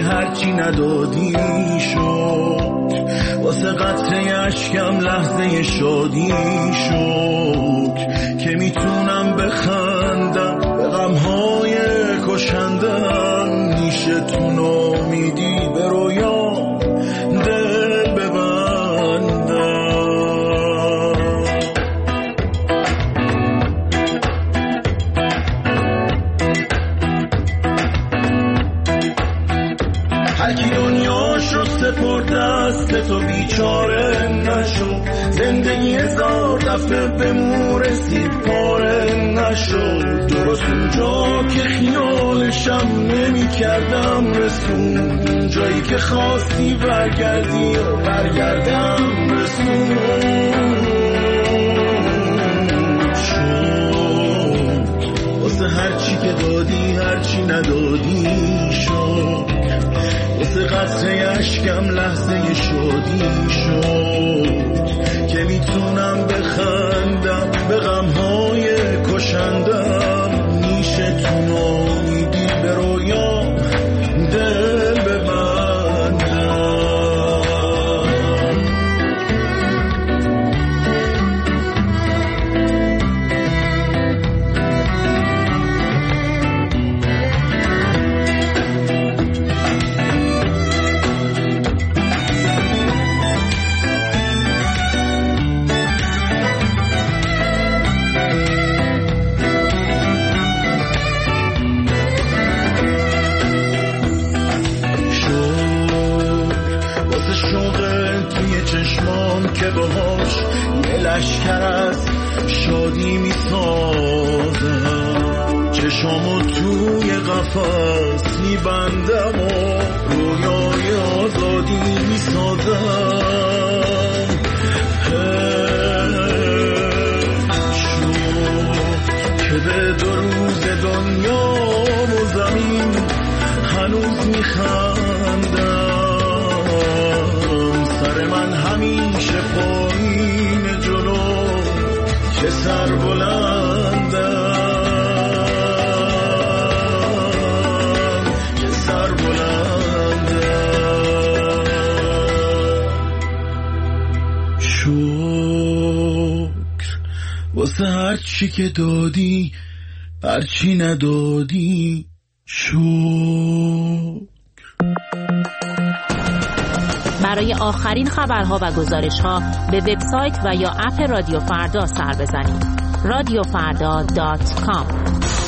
هرچی ندادی شد، واسه قطره اشکم لحظه شادی شد که میتونم بخندم به غمهای کشندم. میشه تو نامیدی به رویا دل ببندم. هرکی دنیاشو سپرد دست تو بیچاره نشد، زندگی هزار دفعه به مو رسید پاره نشد. درست اونجا که خیالشم نمی کردم رسون، جایی که خواستی برگردی و برگردم رسون شد. واسه هرچی که دادی هرچی ندادی شد، واسه قطره اشکم لحظه شادی شد که میتونم بخندم به غمهای کشندم. میشه تو نامیدی به رویا دل ببندم. که باهاش یه لشکر از شادی می سازم، چشامو توی قفس می بندم و رویای آزادی می سازم. که به دو روز دنیا و زمین هنوز می خندم. سر من همیشه پایین جلو که سر بلندم، که سر بلندم. شکر واسه هر چی که دادی هرچی ندادی شکر. برای آخرین خبرها و گزارشها به وبسایت و یا اپ رادیو فردا سر بزنید. radiofarda.com.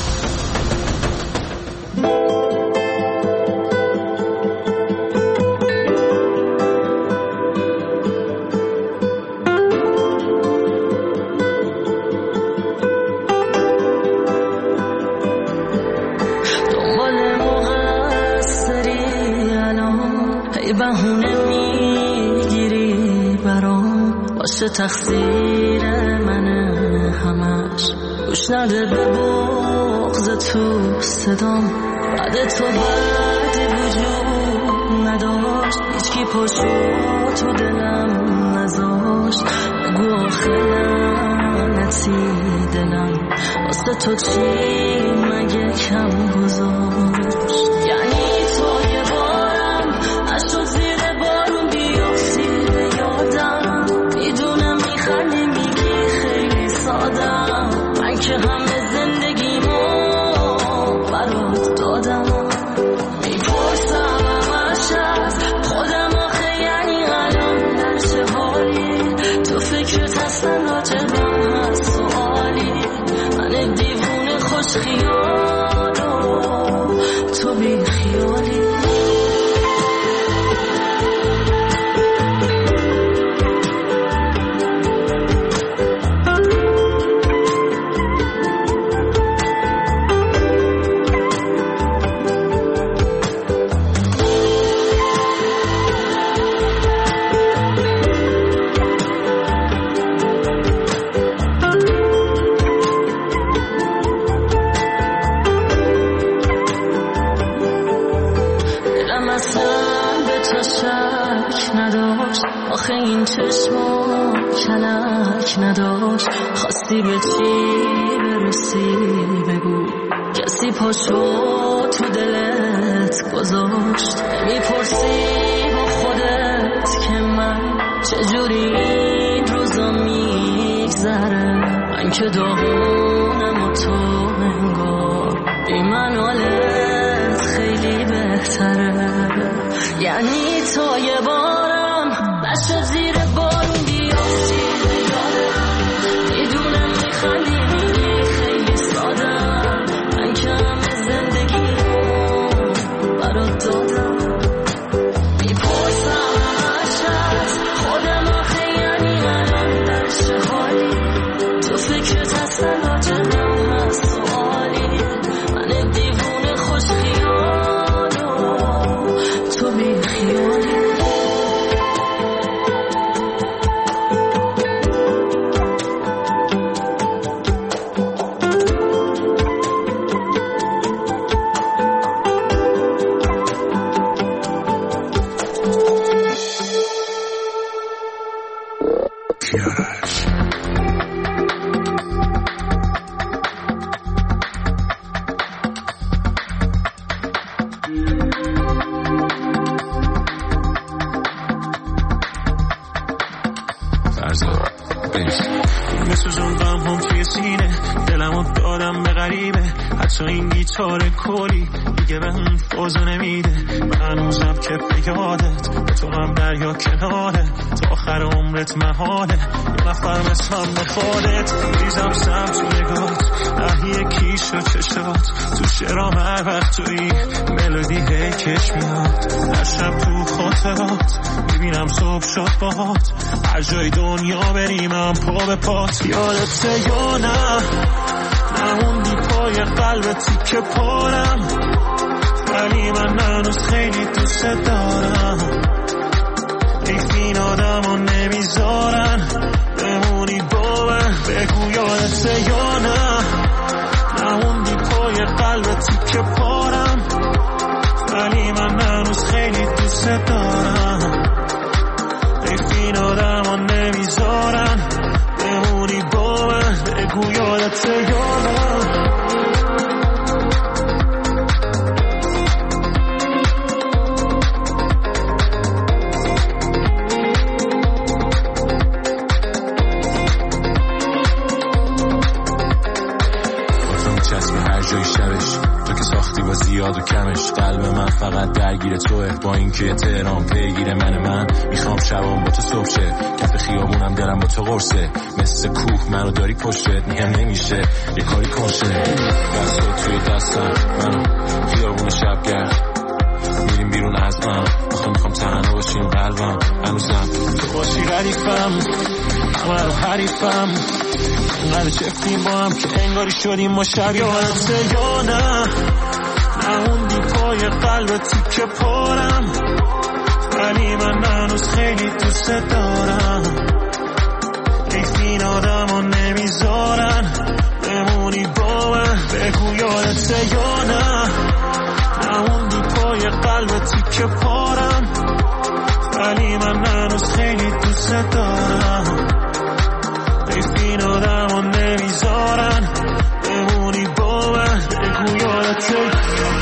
تقصیر منه همش، گوش نده به بغض تو صدام. بعد تو بعدی وجود نداشت، هیچکی پاشو تو دلم نذاشت. بگو آخه لعنتی دلم واسه تو چی مگه کم گذاشت؟ یعنی تو یه بارم اشو زیر بارون بیافتی به یادم، میدونم میخندی میگی خیلی سادم، من که همه زندگیمو برات دادم. میپرسم همش از خودم آخه یعنی الان در چه حالی، تو فکرت اصلا راجبم هست سوالی، من دیوونه خوش خیال و تو بی خیالی. آخه این چشما کلک نداشت، خواستی به چی برسی بگو، کسی پاشو تو دلت دلت گذاشت. میپرسی با خودت که من چجوری این روزا میگذره، من که داغونم و تو انگار بی من حالت خیلی بهتره. یعنی تا یه بارم بشه زیر بارون بیافتی میدونم میخندی میگی خیلی سادم، من که همه زندگی رو برات دادم. میپرسم همش از خودم آخه یعنی الان در چه حالی، تو فکرت هستن راجبم هست سوالی، من دیوونه خوش خیالو تو بی خیالی. حتی این گیتار کلی دیگه به اون فوزو نمیده. من هنوزم که به یادت به تو هم دریا کناره، تا آخر عمرت محاله یه نفر مثلم بخوادت. ریزم سم تو نگات نهی کیش و چشات، تو شرام هر وقت توی ملودی هیکش میاد. هر شب تو خاطرات میبینم صبح شد باهات، هر جای دنیا بریم هم پا به پات. یادته یا نه نموندی پای قلبتی که پارم، ولی من هنوز خیلی دوست دارم. این آدم رو نمیذارن بمونی با من، بگو یادته یا نه نموندی پای قلبتی که پارم، ولی من هنوز خیلی دوست دارم. این آدم رو نمیذارن بمونی با من، بگو یادته یا نه. زیاد و کمش قلب من فقط درگیر توه، با اینکه تهران پیگیر من میخوام شبام با تو صبح شه، کف خیابونم دلم با تو قرصه، مثل کوه منو داری پشتت میگم نمیشه یه کاری کنشه. دستات توی دستم منو خیابون شبگرد میریم بیرون از من، میخوام تنها باشیم قلبم هنوزم تو باشی ردیفم، همه رو حریفم، اینقدر چفتیم با هم که انگاری شدیم ما شبیه. یادته یا نه نموندی پای قلبتی که پارم، ولی من هنوز خیلی دوست دارم. این آدم رو نمیذارن بمونی با من، بگو یادته یا نه نموندی پای قلبتی که پارم، ولی من هنوز خیلی دوست دارم. این آدم رو نمیذارن بمونی با من، بگو یادته.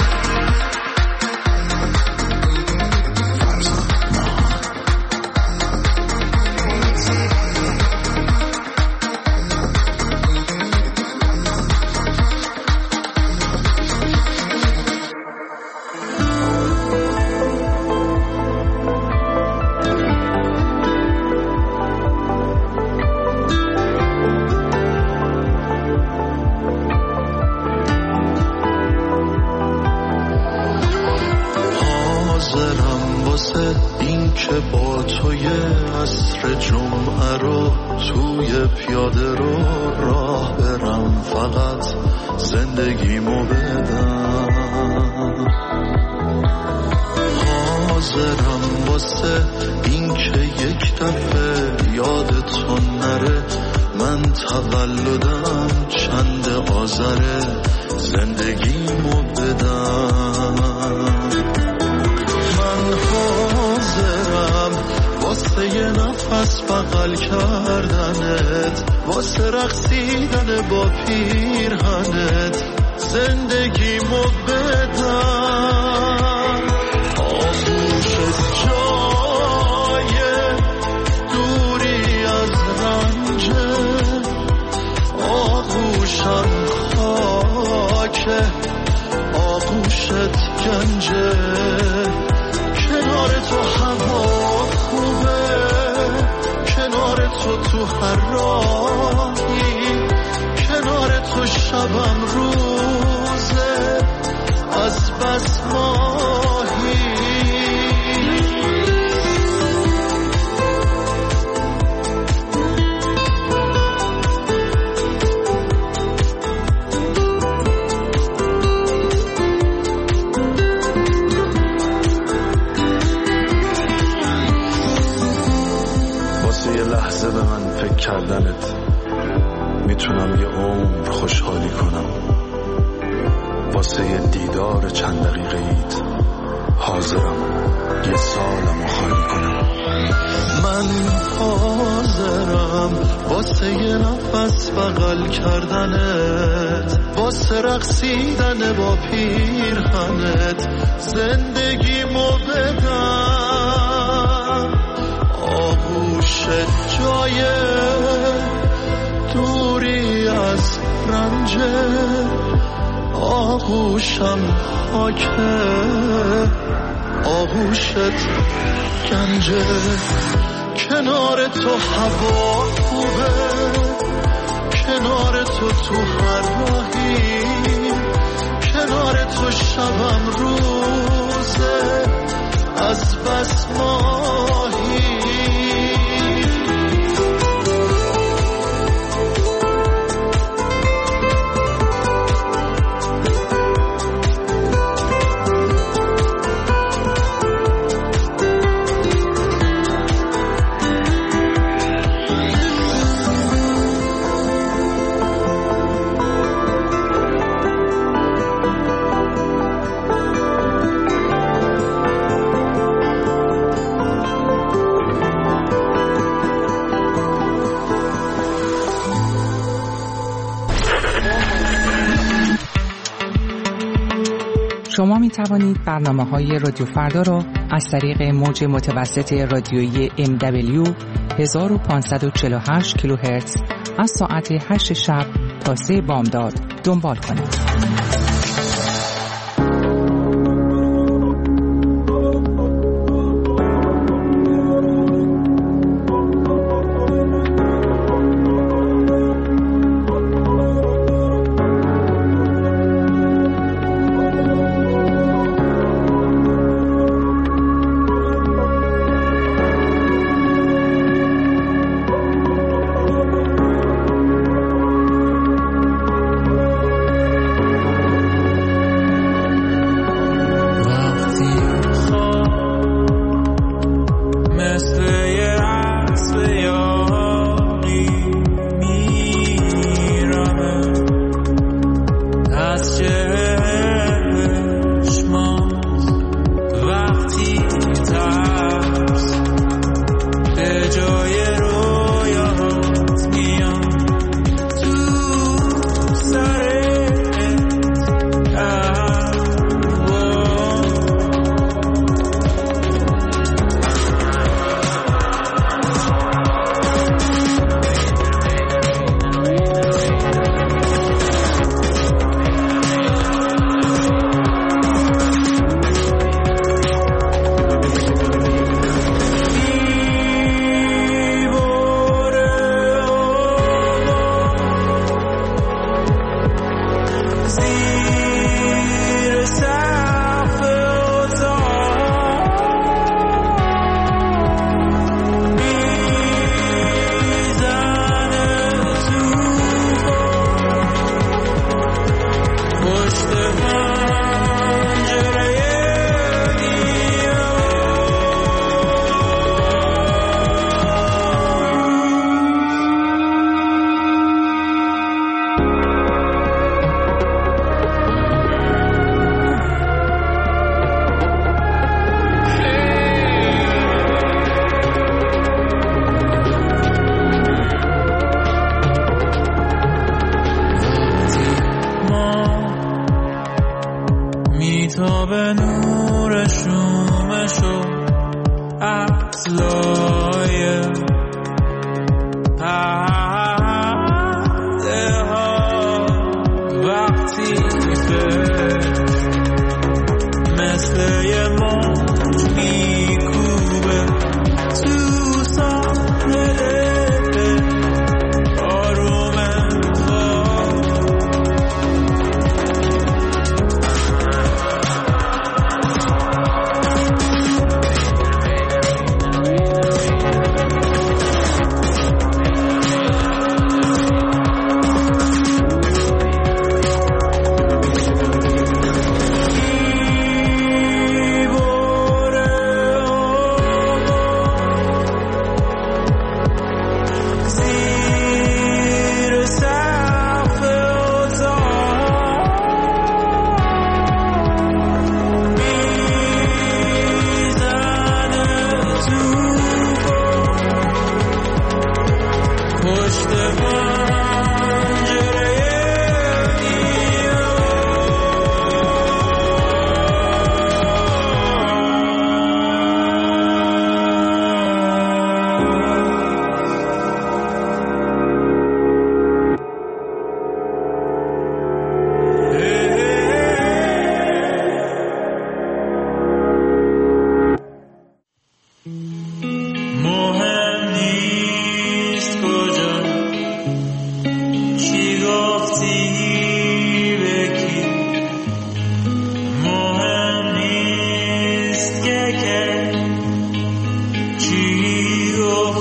این که با توی عصر جمعه رو توی پیاده رو راه برم، فقط زندگیمو بدم. حاضرم واسه این که یک دفعه یادتون نره من تولدم چند آذره، زندگیمو بدم. حاضرم واسه یه نفس بغل کردنت، واسه رقصیدن با پیرهنت، زندگیمو بدم. من فکر کردنت میتونم یه عمر خوشحالی کنم. واسه یه دیدار چند دقیقه ایت حاضرم یه سالمو خالی کنم. من حاضرم واسه یه نفس بغل کردنت، واسه رقصیدن با پیرهنت زندگیمو بدم. آغوشت جای دوری از رنجه، آغوشم خاکه، آغوشت گنجه. کنار تو هوا خوبه، کنار تو هر راهی، کنار تو شبم روزه از بس ماهی. شما می توانید برنامه‌های رادیو فردا را از طریق موج متوسط رادیویی MW 1548 کیلوهرتز از ساعت 8 شب تا 3 بامداد دنبال کنید.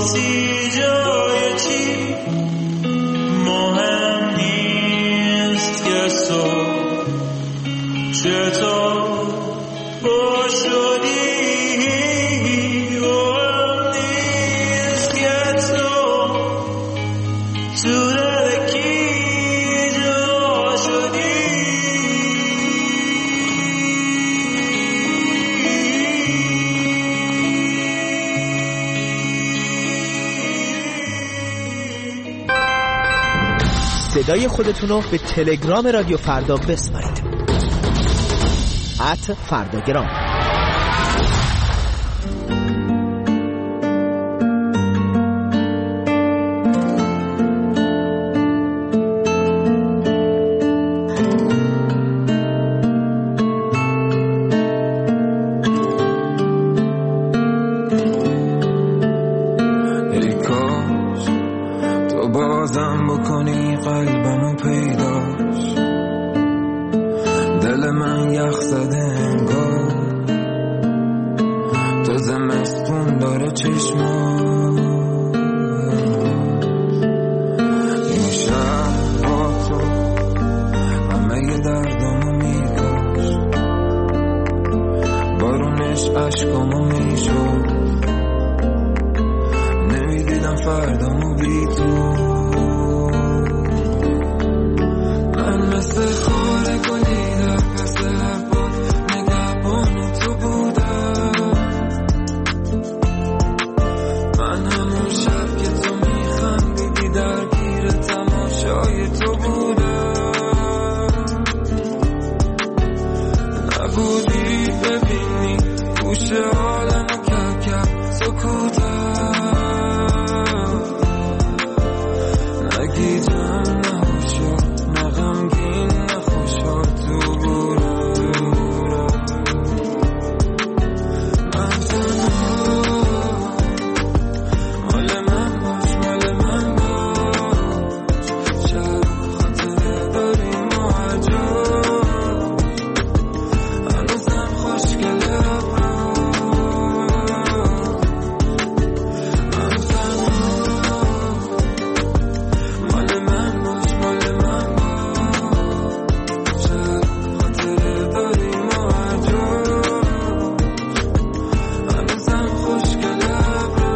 میپرسی جای چی مهم نیست که تو چطور با شدی مهم نیست که تو دل کی جا شدی صدای خودتون رو به تلگرام رادیو فردا بسپارید. @فرداگرام. ای کاش تو بازم بکنی قلبمو پیداش، دل من یخ زده انگار تو زمستون داره چشمات. این شهر با تو همه دردامو میکاش، بارونش عشقامو میشد، نمیدیدم فردامو بی تو. من مثل خاره گلیدم، مثل هر باد نگهبان تو بودم. من همون شب که تو میخندیدی درگیر تماشای تو بودم. نبودی ببینی گوش عالمو ککم سکوتم. نگیدم نهوشا نغمگین نخوشا تو بورم. من تنها مال من باش، مال من باش. شب خاطره داریم و عجاب هنوزم خوشگله ابرار. من تنها مال من باش، مال من باش. شب خاطره داریم و عجاب هنوزم خوشگله ابرار.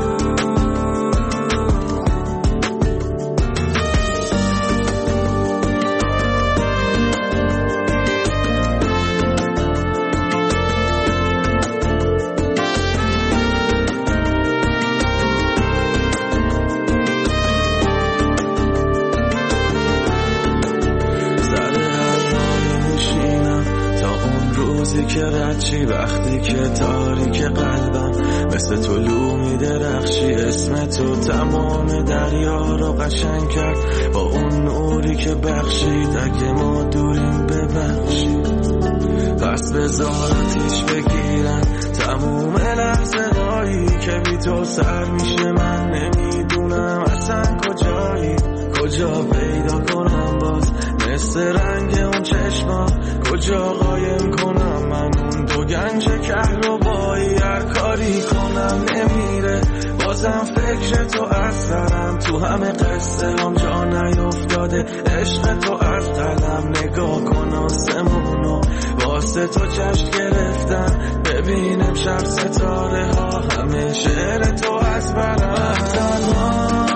سر هر راهی میشینم تا اون روزی که ردشی، وقتی که تاریک قلبم مثل طلوع میدرخشی. اسم تو تمام دریا رو قشنگ کرد با اون نوری که بخشید. اگه ما دوریم ببخشید، پس بذار آتیش بگیرن تموم لحظه هایی که بی تو سر میشه. من نمیدونم اصلا کجایی، کجا پیدا کنم باز مثل رنگ اون چشما، کجا قایم کنم من اون دو گنج کهربایی. هر کاری کنم نمیره، بازم فکر تو از سرم. تو همه قصه هم جا نیفتاده، عشق تو از قلم. نگاه کن آسمونو واسه تو جشن گرفتم، ببین امشب ستاره ها همه شعر تو از برم. تنها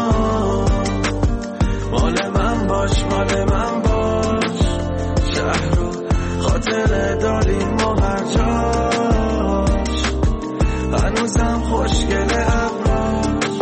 مال من باش، مال من باش. شهر رو خاطره داریم و هر جاش هنوزم خوشگله ابراش.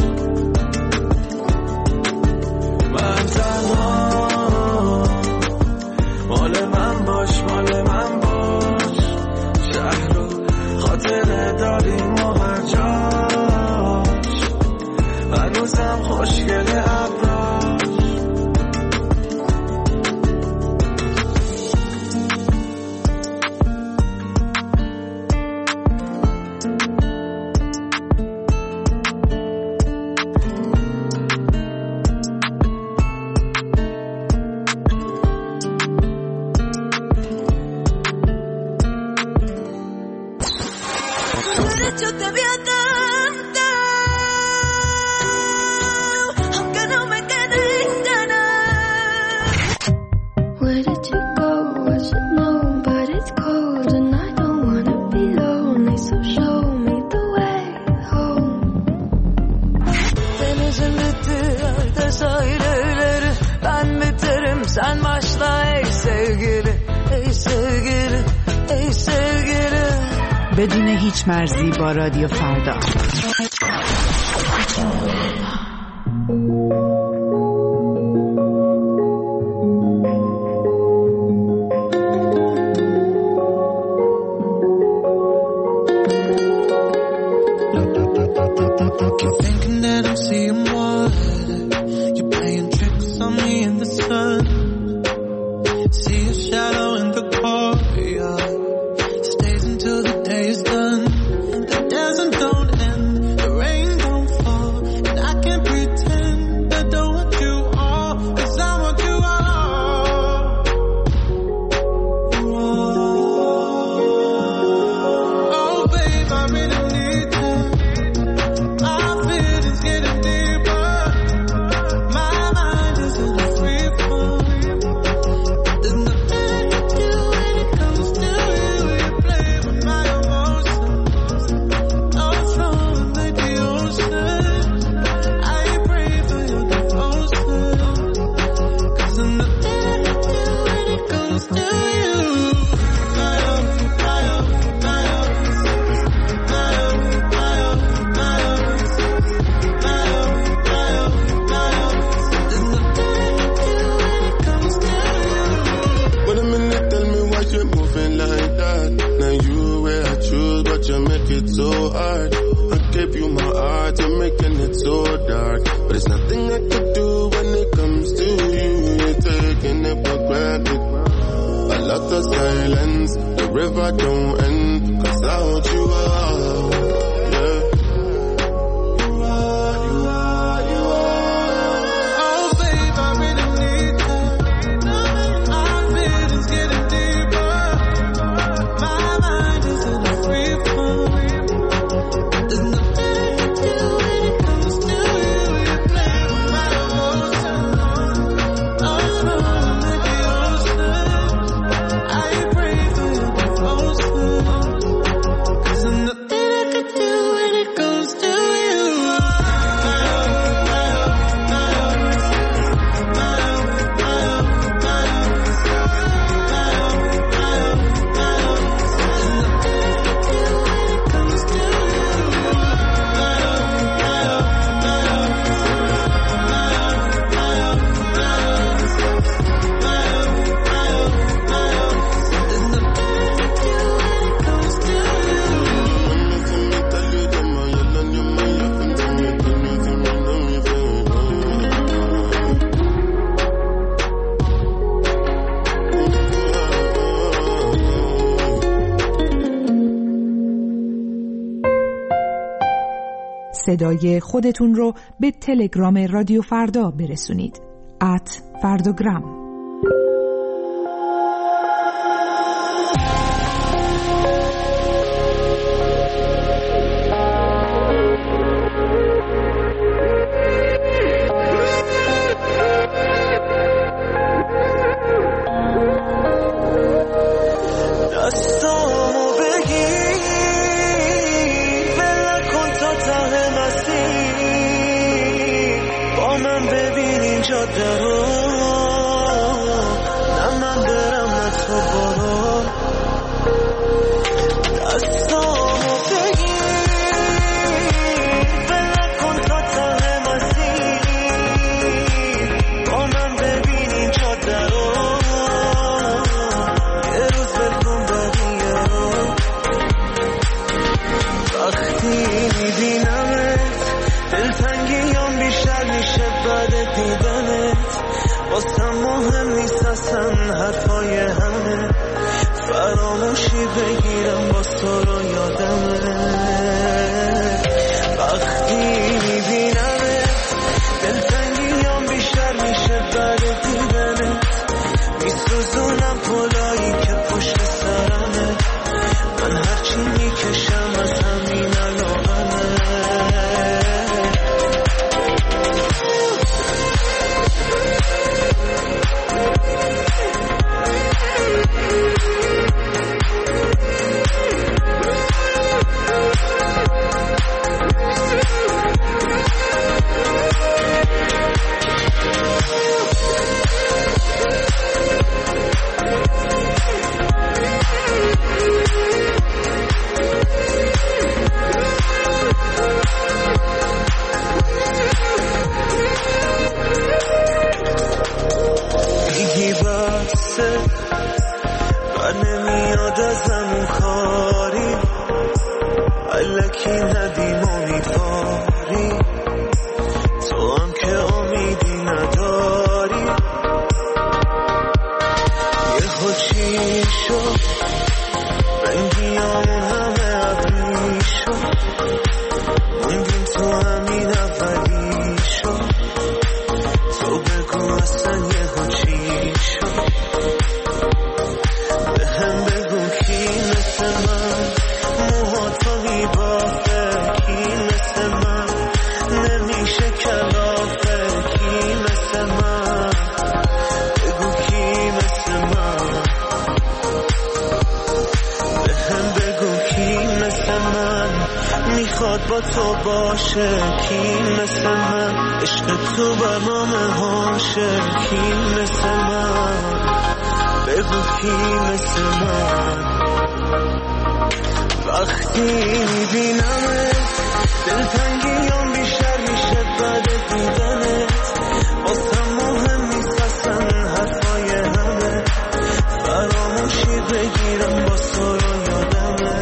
من تنها مال من باش، مال من باش. شهر رو خاطره داریم و هر جاش هنوزم خوشگله ابراش. بدون هیچ مرزی با رادیو فردا. صدای خودتون رو به تلگرام رادیو فردا برسونید. @فرداگرام. کردیم امیدواری، تو هم که امیدی نداری. یه خوچی شد رنگیامون همه ابری شد، موندیم تو همین اولی شد. تو بگو اصلا یه خوچی شد، به هم بگو کی مثل من موهاتو میبافه، کی مثل من نمیشه کلافه، کی مثل من بگو کی مثل من، به هم بگو کی مثل من میخواد با تو باشه، کی مثل من عشق تو برنامه هاشه، کی مثل من بگو کی مثل من. وقتی میبینمت دلتنگیام بیشتر میشه بعد دیدنت، واسم مهم نیست اصلا حرفای همه، فراموشی بگیرم با سرا یادمه.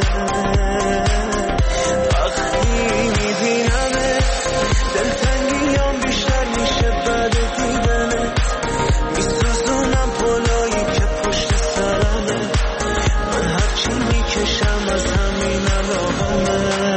وقتی میبینمت دلتنگیام بیشتر میشه بعد دیدنت، میسوزونم پلایی که پشت سرمه، من هرچی میکشم از همین علاقمه.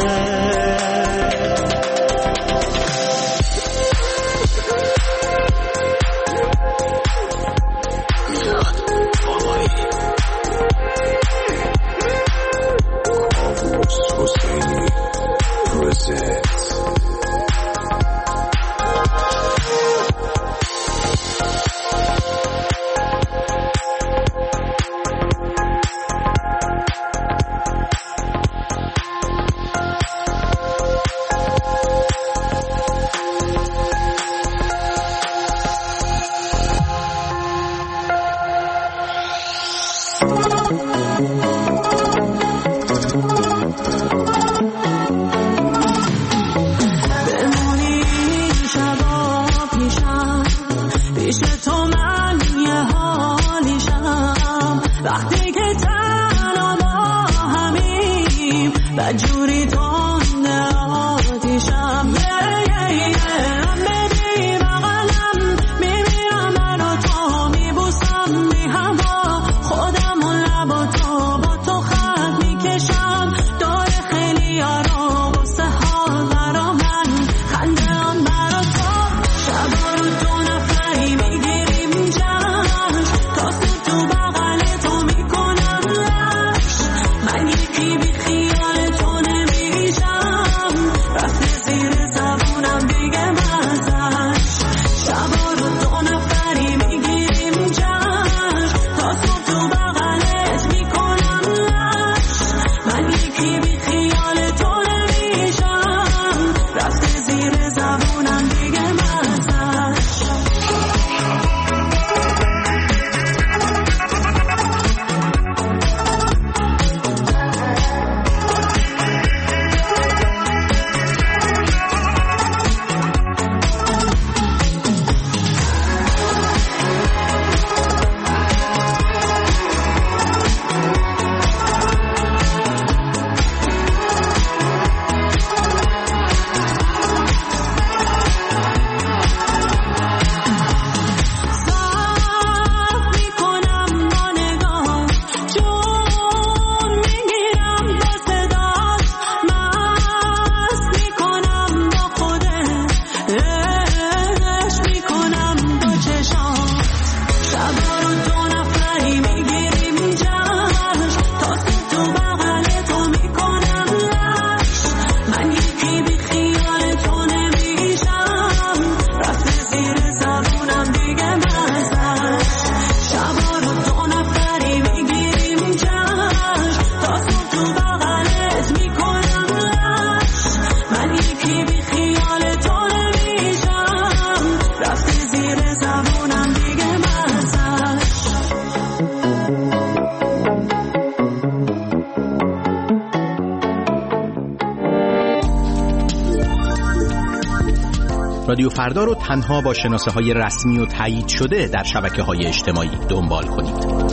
رادیو فردا رو تنها با شناسه‌های رسمی و تایید شده در شبکه‌های اجتماعی دنبال کنید.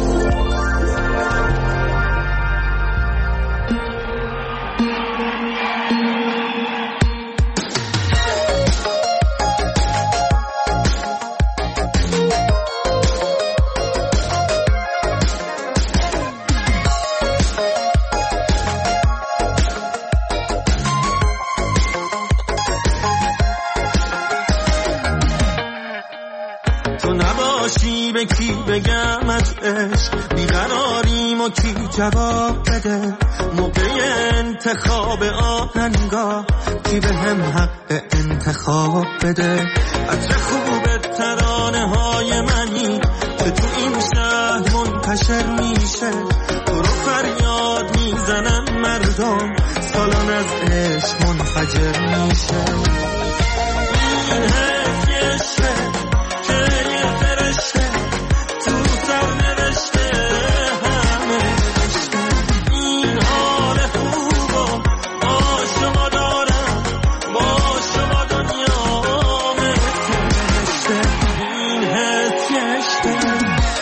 به کی بگم از عشق بیقراریم و کی جواب بده موقع انتخاب آهنگا کی به هم حق انتخاب بده عطر خوب ترانه های منی که تو این شهر منتشر میشه تو رو فریاد میزنن مردم سالان از عشق منفجر میشه این حس یه شهر که یه فرشته تو سر نوشته همه نوشته این حال خوبم با شما دارم با شما دنیا متنشته این حس یه شهر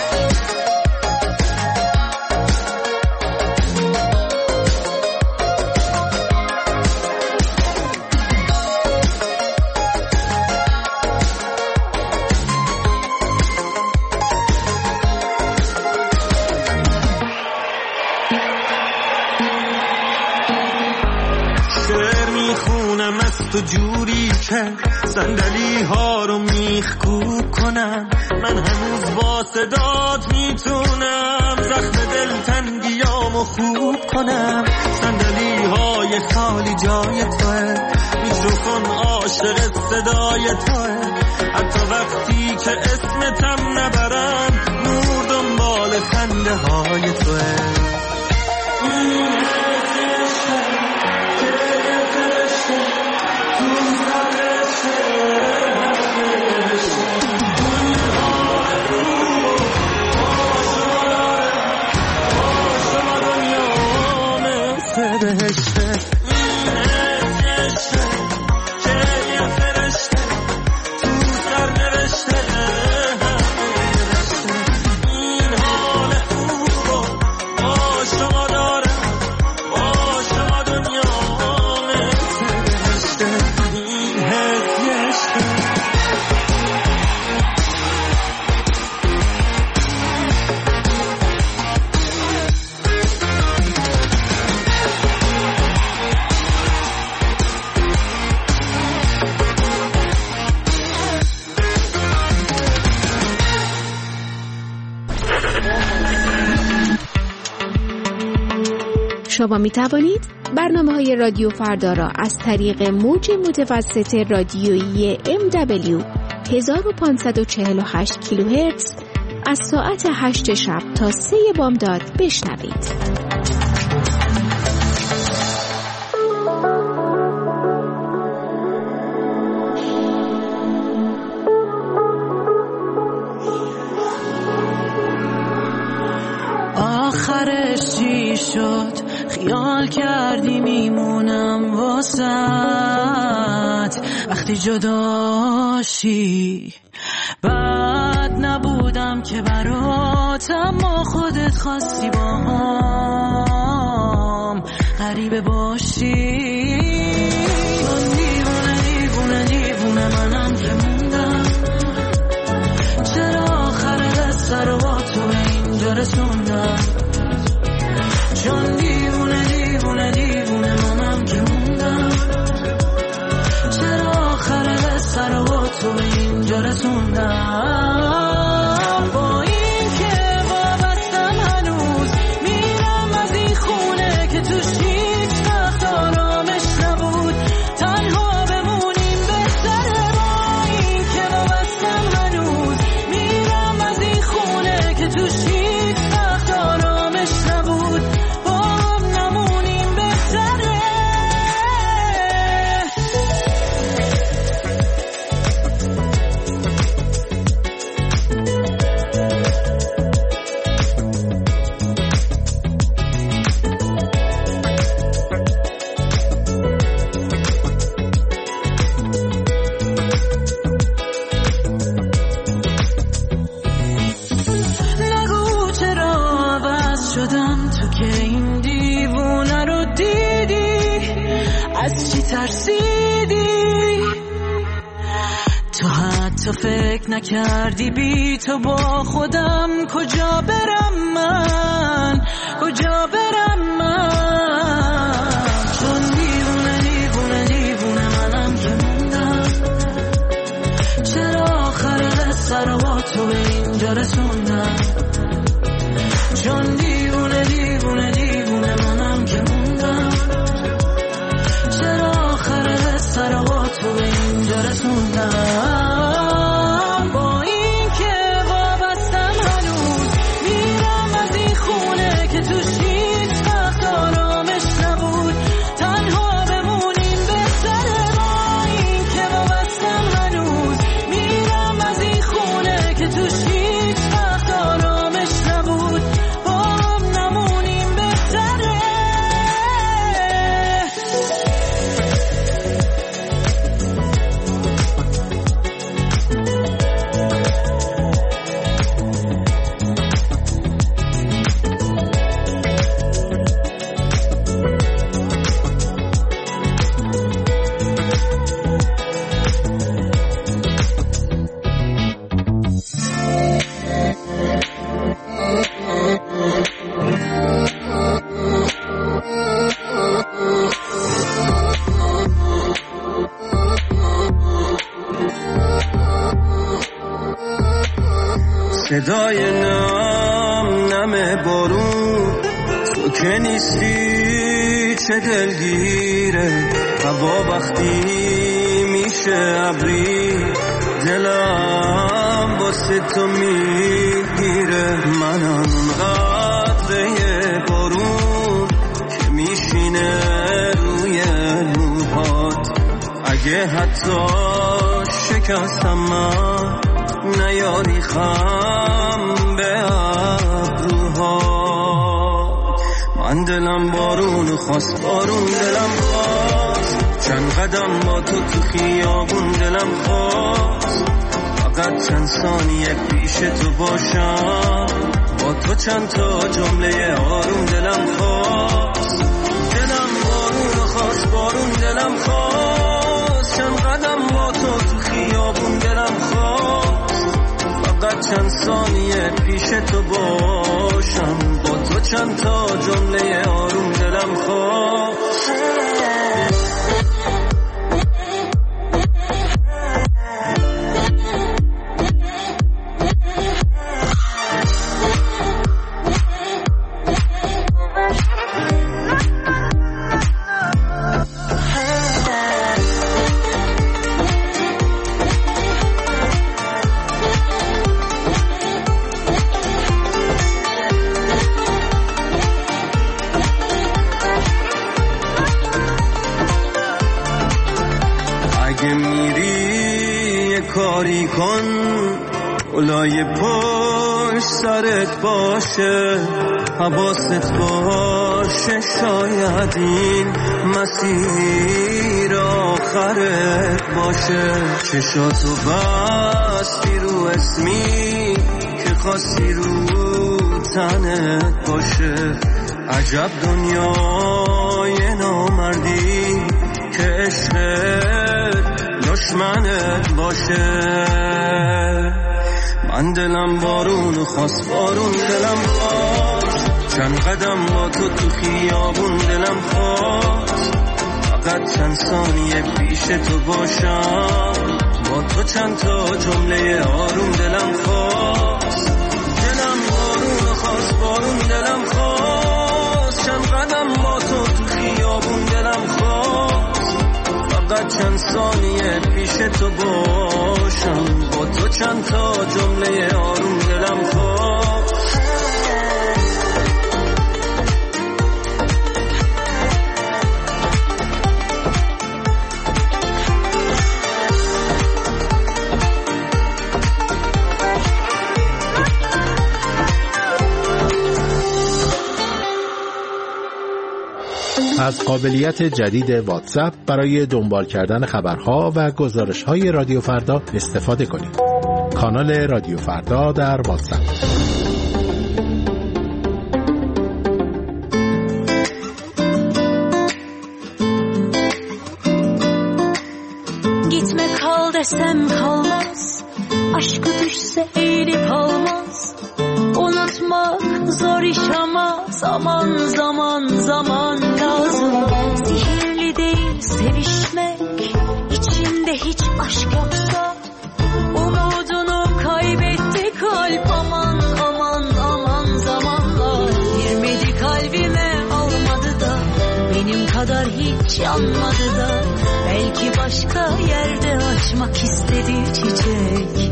تو جوری که صندلی ها رو میخکوب کنم من هنوز با صدات میتونم زخم دلتنگیامو خوب کنم صندلی های خالی جای توه میکروفون عاشق صدای توه حتی وقتی که اسمتم نبرم نور دنبال خنده های توه شما می توانید برنامه‌های رادیو فردا را از طریق موج متوسط رادیویی MW 1548 کیلوهرتز از ساعت 8 شب تا 3 بامداد بشنوید. آخرش چی شد خیال کردی میمونم واسط وقتی جداشی بد نبودم که برات اما خودت خواستی با هم غریبه باشی دیوونه دیوونه دیوونه منم که موندم چرا آخر قصه رو با تو اینجا رسوندم چون دیوونه دیوونه دیوونه منم که موندم چرا آخر قصه رو با تو اینجا رسوندم با این که وابستم هنوز میرم از این خونه که توش هیچ وقت آرامش نبود تنها بمونیم بهتره با این که وابستم هنوز میرم از این خونه که توش هیچ وقت آرامش نبود تو حتی فکر نکردی بی تو با خودم کجا برم من چون دیوونه دیوونه دیوونه منم که موندم چرا آخر قصه رو با تو اینجا رسوندم. چون دیوونه دیوونه دیوونه منم که موندم. چرا آخر سر با تو به اینجا رسوندم. با این که وابستم هنوز میرم از این خونه که توش هیچ وقت آرامش نبود. تنها بمونیم بهتره. با این که وابستم هنوز میرم از این خونه که توش هیچ وقت آرامش نبود. با هم نمونیم بهتره. صدای نم بارون تو که نیستی چه دلگیره. هوا وقتی میشه ابری دلم واسه تو میگیره. منم قطره بارون که میشینه روی موهات. اگه حتی شکستم من نیاری خم به ابروها. من دلم بارون خواست بارون دلم خواست. چند قدم با تو خیابون دلم خواست. فقط چند ثانیه پیش تو باشم. با تو چند تا جمله آروم دلم خواست. دلم بارون خواست بارون دلم خواست. چند قدم با تو خیابون دلم خواست. فقط چند ثانیه پیش تو باشم. با تو چند تا جمله آروم دلم خواست. کاری کن اولای پشت سرت باشه. حواست باشه شاید این مسیر آخرت باشه. چشاتو بستی رو اسمی که خواستی رو تنت باشه. عجب دنیای نامردی که عشقت دشمنت باشه. من دلم بارون خواست بارون دلم خواست. چند قدم با تو خیابون دلم خواست. فقط چند ثانیه پیش تو باشم. با تو چند تا جمله آروم دلم خواست. دلم بارون خواست بارون دلم خواست. چند قدم با تو خیابون دلم خواست. فقط چند ثانیه پیش تو باشم. با تو چند تا جمله آروم دلم خواست. از قابلیت جدید واتساپ برای دنبال کردن خبرها و گزارش‌های رادیو فردا استفاده کنید. کانال رادیو فردا در واتساپ. Gitme kal desem kalmaz. Aşkı düşse eğilip almaz. Unutmak zor iş ama zaman zaman zaman lazım. Sihirli değil sevişmek, içinde hiç aşk yoksa. Umudunu kaybetti kalp ama hiç yanmadı da, belki başka yerde açmak istediği çiçek.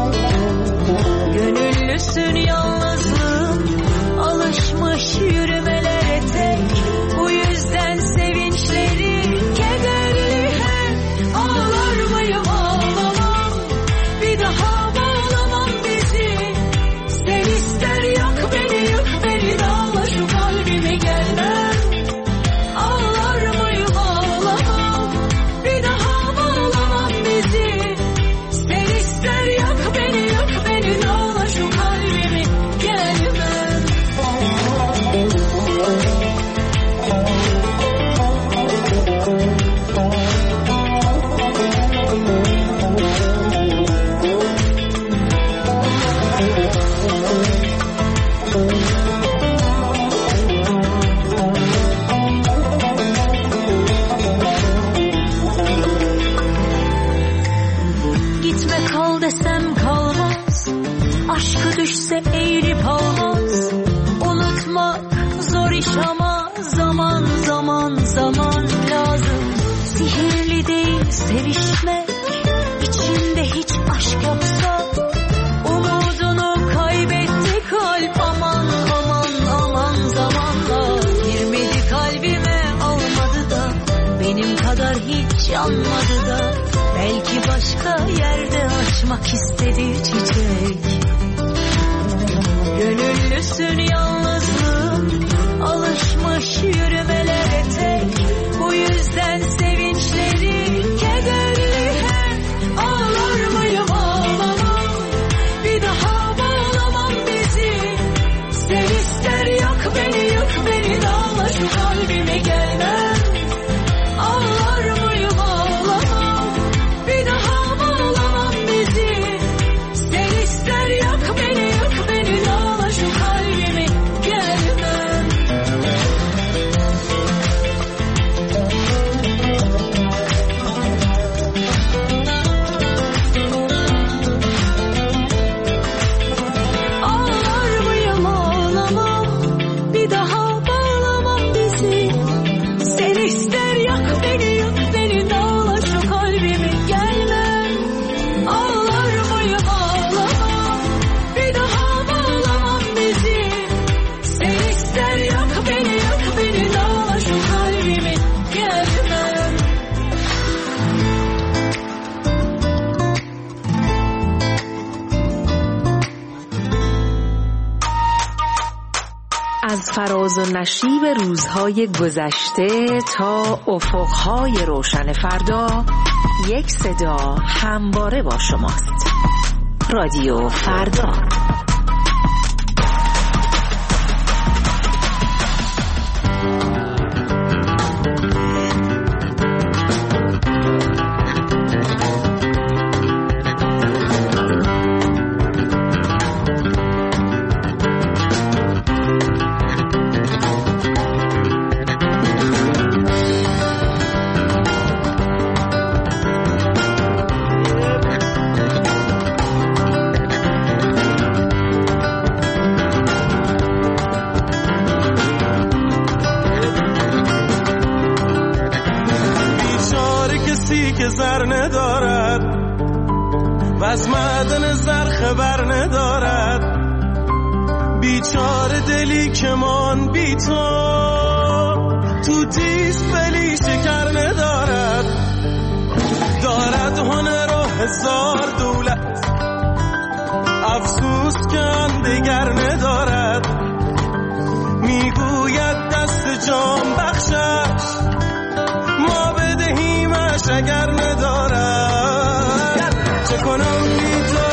Gönüllüsün yalnızlığım, alışmış yürümelere tek. Bu yüzden sevinçleri kederli hep. Ağlar mıyım ağlamam, bir daha bağlamam bizi. Sen ister yak beni, yık beni, dağla şu kalbimi, gelmem. Ağlar mıyım ağlamam, bir daha bağlamam bizi. Sen ister yak beni, yık beni, dağla şu kalbimi, gelmem. Gitme kal desem kalmaz, aşkı düşse eğilip almaz. Unutmak zor iş ama zaman zaman zaman lazım. Sihirli değil sevişmek, içinde hiç aşk yoksa. Umudunu kaybetti kalp, aman aman aman zamanla. Girmedi kalbime, almadı da, benim kadar hiç yanmadı da, belki başka yerde açmak istediği çiçek. Gönüllüsün yalnızlığım, alışmış yürümelere tek. Bu yüzden sevinçleri kederli hep. Ağlar mıyım ağlamam, bir daha bağlamam bizi. Sen ister yak beni, yık beni, dağla şu kalbimi, gelmem. Ağlar mıyım ağlamam, bir daha bağlamam bizi. Sen ister yak beni, yık beni, dağla şu kalbimi, gelmem. Ağlar mıyım ağlamam, bir daha bağlamam bizi. Sen ister yak beni, yık beni, dağla şu kalbimi, gelmem. Ağlar mıyım ağlamam, bir daha bağlamam bizi. Sen ister yak beni, yık beni, dağla şu kalbimi, gelmem. از فراز و نشیب روزهای گذشته تا افقهای روشن فردا، یک صدا همواره با شماست. رادیو فردا. که زر ندارد و از معدن زر خبر ندارد. بیچاره دلی که من بی تو تیز بلی شکر ندارد. دارد هنر و هزار دولت، افسوس که دیگر ندارد. میگوید دست جان بخشش، ما بدهیمش اگر ندارد. چه کنم بی تو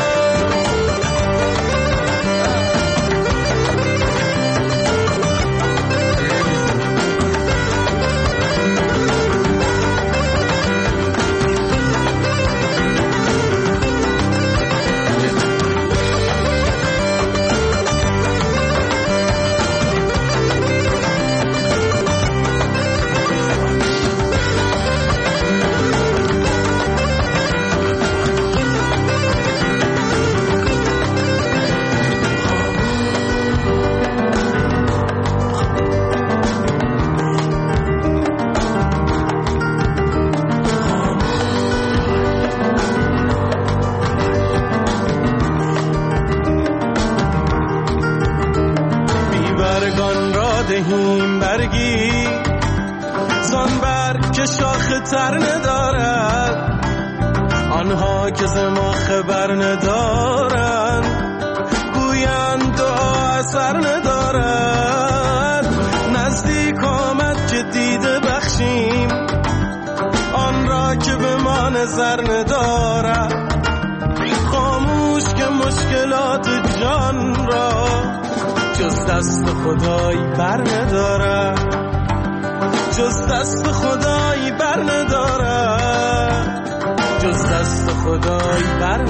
بهتر ندارد، آنها که ز ما خبر ندارند گویند دعا اثر ندارد. نزدیک آمد که دیده بخشیم آن را که به ما نظر ندارد، خاموش که مشکلات جان را جز دست خدایی بر ندارد، جز دست خدایی بر ندارد، جز دست خدایی بر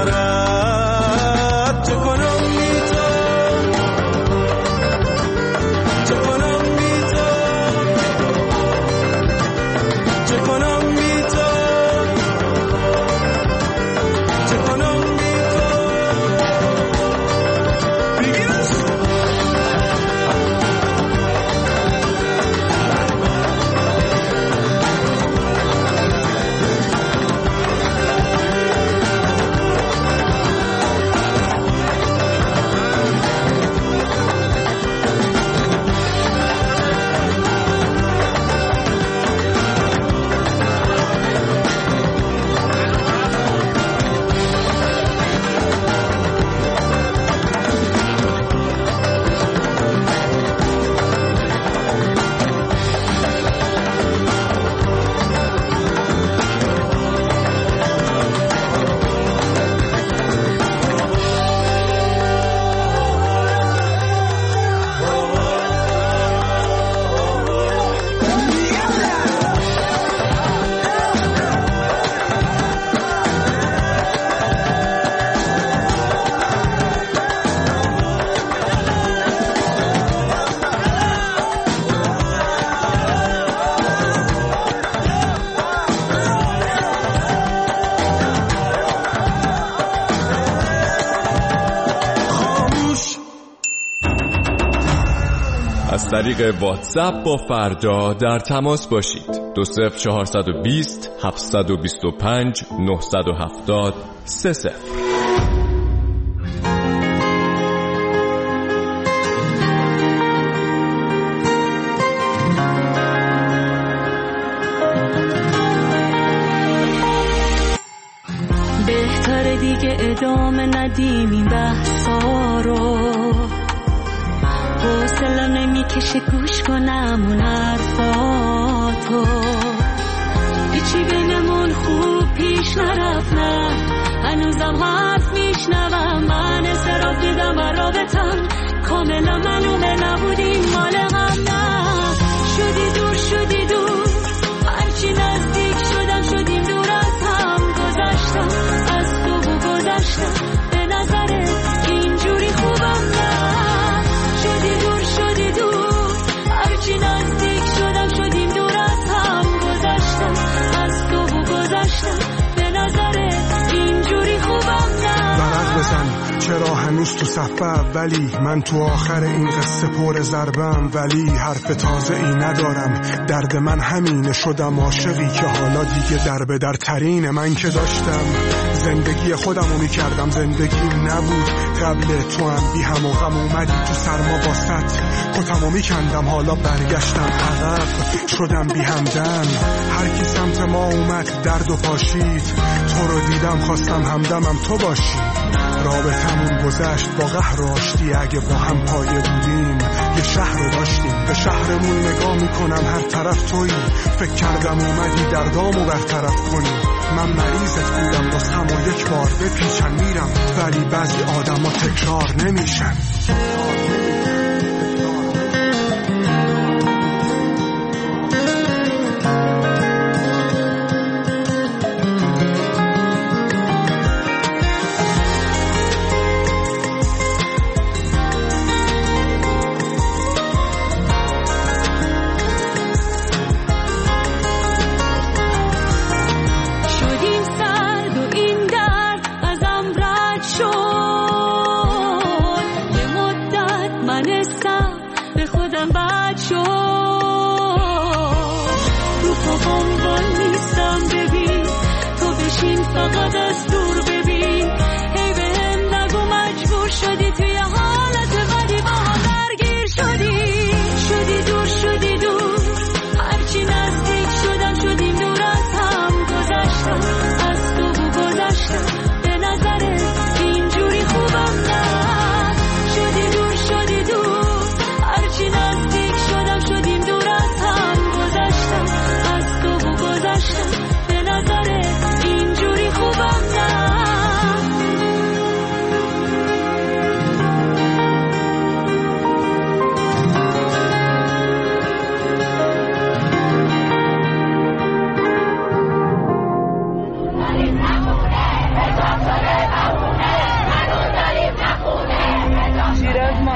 ندارد. چه کنم بی تو، چه کنم بی تو، چه کنم بی تو، چه کنم بی تو. بگیرش از طریق واتساپ با فردا در تماس باشید. 20420 725 970 30. بهتره دیگه ادامه ندیم این بحثا رو، حوصله‌ام نمیکشه گوش کنم اون حرفاتو، هیچی بینمون خوب پیش نرفت، نه هنوزم حرف میشنوم، من استراب دیدم و رابطم کاملا معلومه نبودیم مال هم، نه شدی دور شدی دور، هرچی نزدیک شدم شدیم دور از هم، گذشتم از تو و گذشتم به نظرت اینجوری خوبم، نه شدی دور شدی دور، هرچی نزدیک شدم شدیم دور از هم، گذشتم از تو و گذشتم به نظرت اینجوری خوبم، نه ورق بزن چرا هنوز تو صف اولی، من تو آخر این قصه پر ضربم، ولی حرف تازه ای ندارم، درد من همینه، شدم عاشقی که حالا دیگه در به در ترینه. من که داشتم زندگی خودمو میکردم، زندگیم نبود قبل تو، هم بی هم و غم اومدی تو سرما باست، کتمو میکندم حالا برگشتم عقب، شدم بی همدم، هر کی سمت ما اومد درد و پاشید، تو رو دیدم خواستم همدمم تو باشی، رابطمون گذشت با قهر و آشتی، اگه با هم پایه بودیم یه شهر رو داشتیم، به شهرمون نگاه میکنم هر طرف تویی، فکر کردم اومدی دردامو برطرف کنی، من مریضت بودم واسم و یک بار بپیچن میرم، ولی بعضی آدم ها تکرار نمیشن. فقط از دور ببین، هی بهم نگو مجبور شدی توی حالت بدی با هم درگیر شدی، شدی دور شدی دور، هرچی نزدیک شدم شدیم دور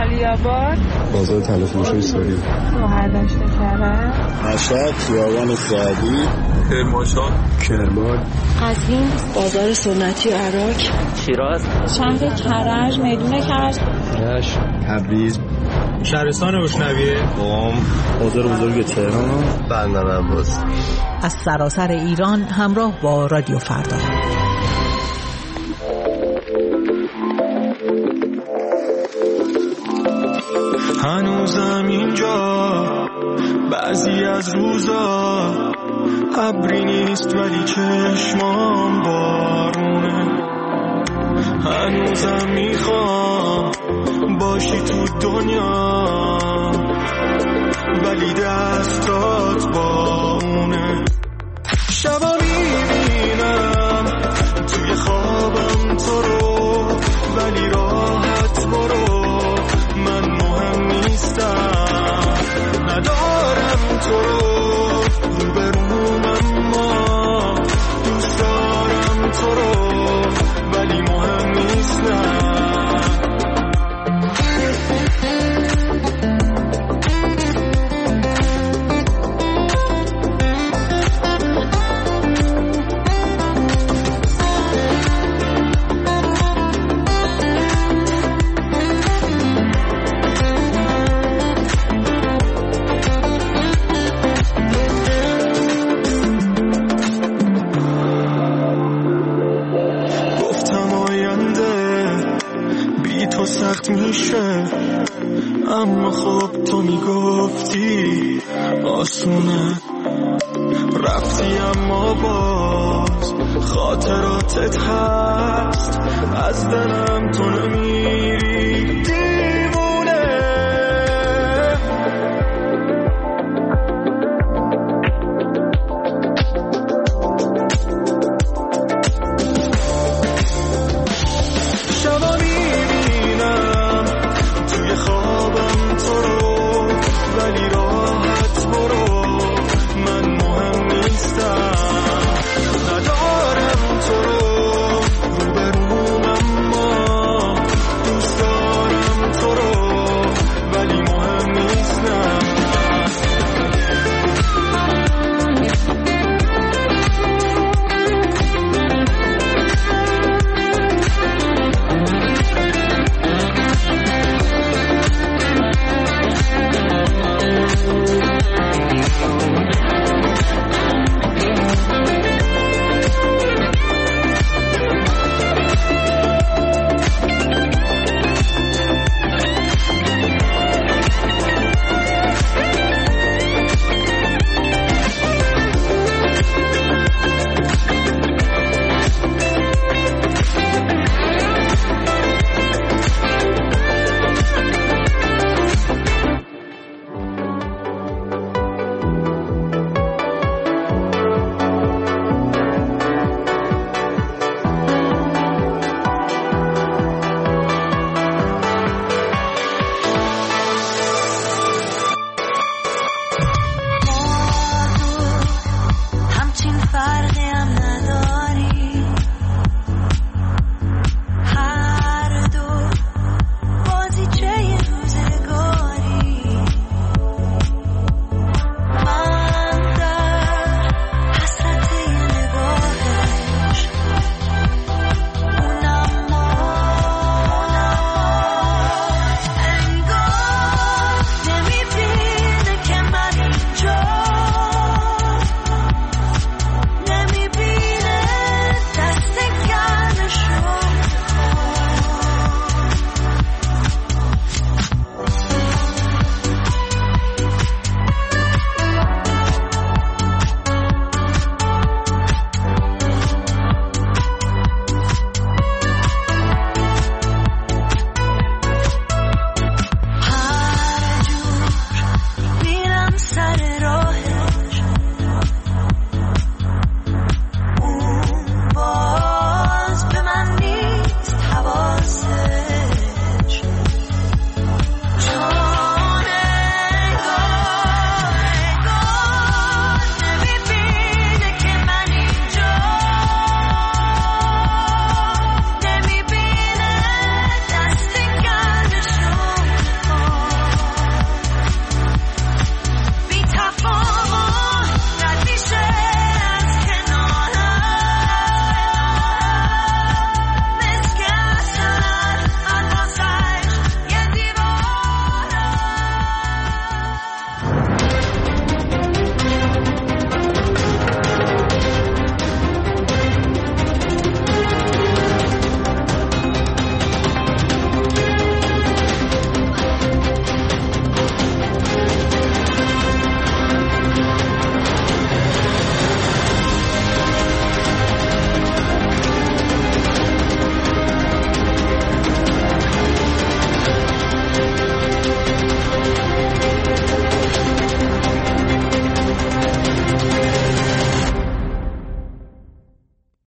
عالی‌آباد، بازار تلافروشی ساری، شهردشت کرج، مشهد، خیابان سعدی، کرمانشاه، کرمان، قزوین، بازار سنتی عراق، شیراز، شهر کرج، میدون کرج، رشت، تبریز، شهرستان روشنویه، قم، بازار بزرگ تهران، بندر عباس. از سراسر ایران همراه با رادیو فردا. هنوزم اینجا بعضی از روزا ابری نیست ولی چشمام بارونه. هنوزم میخوام باشی تو دنیا ولی دستات با اونه. شبا میبینم توی خوابم تو رو ولی راحت برو، من مهم نیستم، ندارم تو رو روبروم اما دوست دارم تو رو ولی مهم نیستم. میشه اما خب تو میگفتی آسونه، رفتی اما باز خاطراتت هست، از دلم تو نمیری.